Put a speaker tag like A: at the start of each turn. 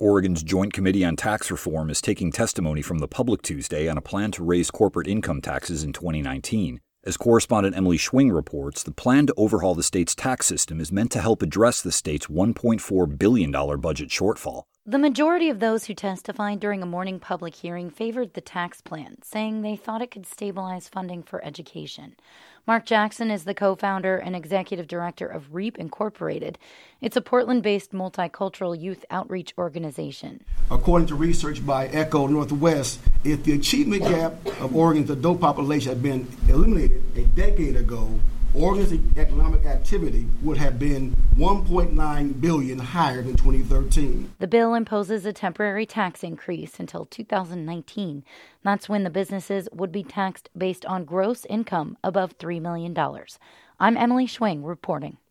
A: Oregon's Joint Committee on Tax Reform is taking testimony from the public Tuesday on a plan to raise corporate income taxes in 2019. As correspondent Emily Schwing reports, the plan to overhaul the state's tax system is meant to help address the state's $1.4 billion budget shortfall.
B: The majority of those who testified during a morning public hearing favored the tax plan, saying they thought it could stabilize funding for education. Mark Jackson is the co-founder and executive director of REAP Incorporated. It's a Portland-based multicultural youth outreach organization.
C: According to research by Echo Northwest, if the achievement gap of Oregon's adult population had been eliminated a decade ago, Oregon's economic activity would have been $1.9 billion higher than 2013.
B: The bill imposes a temporary tax increase until 2019. That's when the businesses would be taxed based on gross income above $3 million. I'm Emily Schwing reporting.